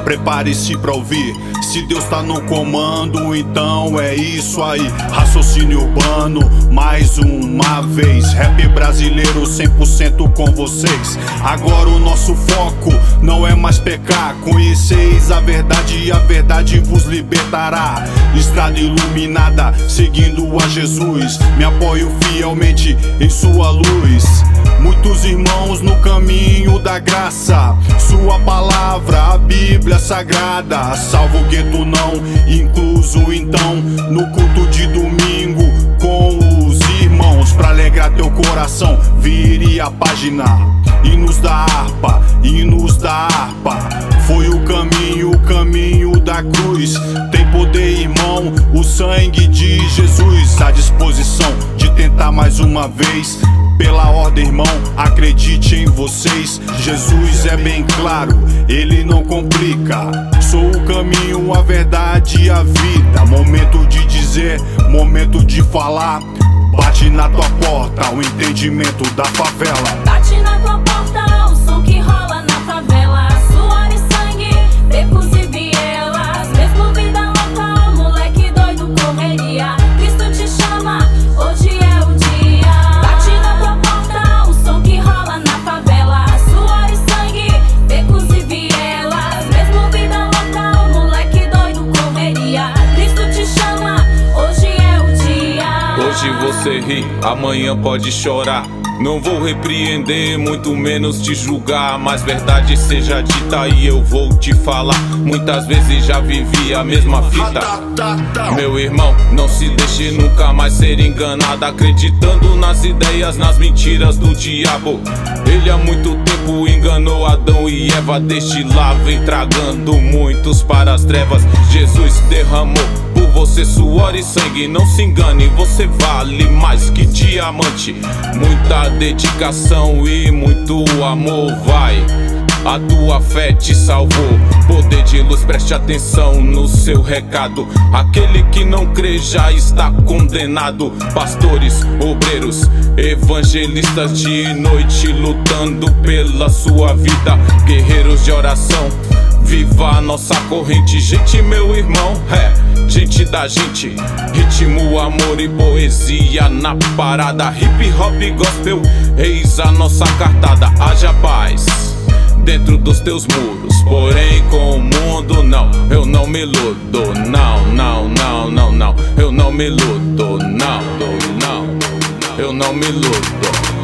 Prepare-se pra ouvir. Se Deus tá no comando, então é isso aí. Raciocínio urbano, mais uma vez. Rap brasileiro 100% com vocês. Agora o nosso foco não é mais pecar. Conheceis a verdade e a verdade vos libertará. Estrada iluminada, seguindo a Jesus. Me apoio fielmente em sua luz. Muitos irmãos no caminho da graça. Sua palavra, a Bíblia Sagrada. Salvo o gueto não incluso então no culto de domingo com os irmãos. Pra alegrar teu coração, vire a página. Hinos da harpa, hinos da harpa. Foi o caminho da cruz. Tem poder, irmão, o sangue de Jesus. À disposição de tentar mais uma vez. Pela ordem, irmão, acredite em vocês. Jesus é bem claro, ele não complica. Sou o caminho, a verdade e a vida. Momento de dizer, momento de falar. Bate na tua porta o entendimento da favela. Bate na tua porta o som que rola na favela. Suor e sangue, becos e vielas. Mesmo vida louca, moleque doido, correria. Cristo te chama, hoje é o dia. Bate na tua porta o som que rola na favela. Suor e sangue, becos e vielas. Mesmo vida louca, moleque doido, correria. Cristo te chama, hoje é o dia. Hoje você ri, amanhã pode chorar. Não vou repreender, muito menos te julgar. Mas verdade seja dita e eu vou te falar. Muitas vezes já vivi a mesma fita. Meu irmão, não se deixe nunca mais ser enganado, acreditando nas ideias, nas mentiras do diabo. Ele há muito tempo enganou Adão e Eva. Desde lá vem tragando muitos para as trevas. Jesus derramou por você suor e sangue. Não se engane, você vale mais que diamante. Muita dedicação e muito amor, vai. A tua fé te salvou. Poder de luz, preste atenção no seu recado. Aquele que não crê já está condenado. Pastores, obreiros, evangelistas de noite lutando pela sua vida. Guerreiros de oração, viva a nossa corrente. Gente, meu irmão, gente da gente. Ritmo, amor e poesia na parada. Hip hop gospel, eis a nossa cartada. Haja paz dentro dos teus muros, porém com o mundo não, eu não me iludo. Não, não, não, não, não, eu não me iludo. Não, não, eu não me iludo.